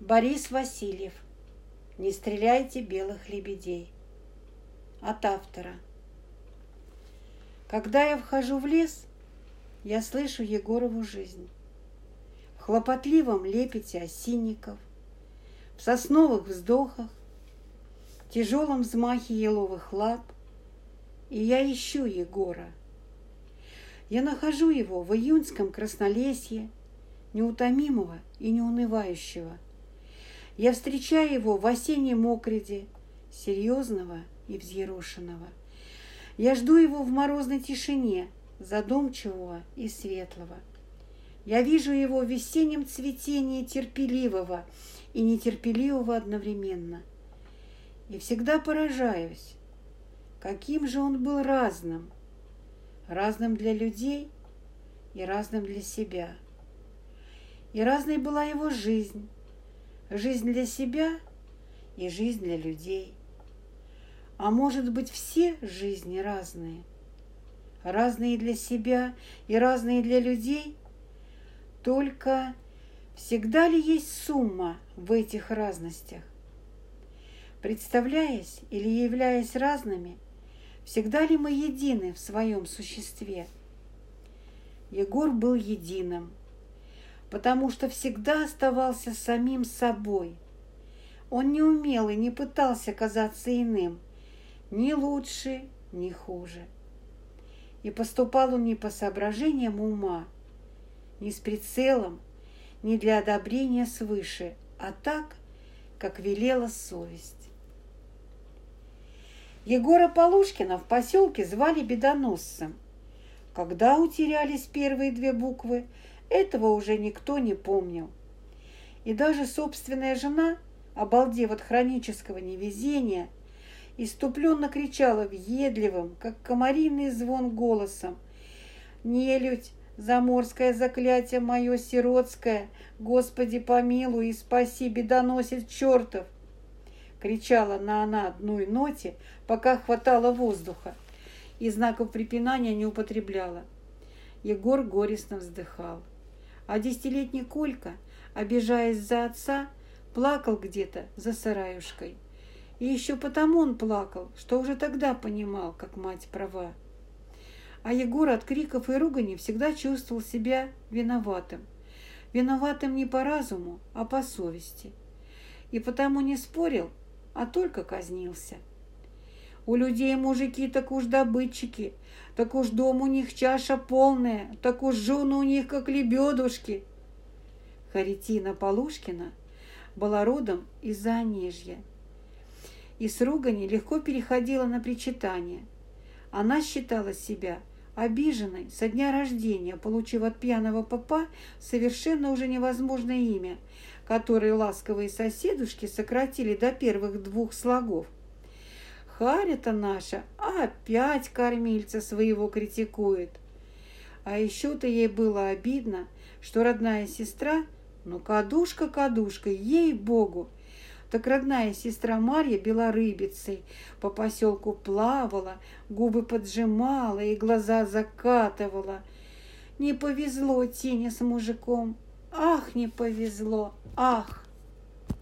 Борис Васильев. Не стреляйте белых лебедей. От автора. Когда я вхожу в лес, я слышу Егорову жизнь. В хлопотливом лепете осинников, в сосновых вздохах, в тяжелом взмахе еловых лап, и я ищу Егора. Я нахожу его в июньском краснолесье, неутомимого и неунывающего. Я встречаю его в осеннем окреде, серьезного и взъерошенного. Я жду его в морозной тишине, задумчивого и светлого. Я вижу его в весеннем цветении терпеливого и нетерпеливого одновременно. И всегда поражаюсь, каким же он был разным. Разным для людей и разным для себя. И разной была его жизнь. Жизнь для себя и жизнь для людей. А может быть, все жизни разные? Разные для себя и разные для людей? Только всегда ли есть сумма в этих разностях? Представляясь или являясь разными, всегда ли мы едины в своем существе? Егор был единым, потому что всегда оставался самим собой. Он не умел и не пытался казаться иным, ни лучше, ни хуже. И поступал он не по соображениям ума, не с прицелом, не для одобрения свыше, а так, как велела совесть. Егора Полушкина в поселке звали Бедоносцем. Когда утерялись первые две буквы, этого уже никто не помнил. И даже собственная жена, обалдев от хронического невезения, иступленно кричала въедливым, как комариный звон голосом: «Нелюдь, заморское заклятие мое сиротское, Господи помилуй и спаси, бедоносец чертов!» Кричала она на одной ноте, пока хватало воздуха, и знаков препинания не употребляла. Егор горестно вздыхал. А 10-летний Колька, обижаясь за отца, плакал где-то за сараюшкой. И еще потому он плакал, что уже тогда понимал, как мать права. А Егор от криков и ругани всегда чувствовал себя виноватым. Виноватым не по разуму, а по совести. И потому не спорил, а только казнился. У людей мужики так уж добытчики, так уж дом у них чаша полная, так уж жены у них как лебедушки. Харитина Полушкина была родом из-за Онежья и с ругани легко переходила на причитание. Она считала себя обиженной со дня рождения, получив от пьяного попа совершенно уже невозможное имя, которое ласковые соседушки сократили до первых 2 слогов. Харя-то наша опять кормильца своего критикует. А еще-то ей было обидно, что родная сестра, кадушка, ей-богу, так родная сестра Марья белорыбицей по поселку плавала, губы поджимала и глаза закатывала. Не повезло Тине с мужиком. Ах, не повезло, ах!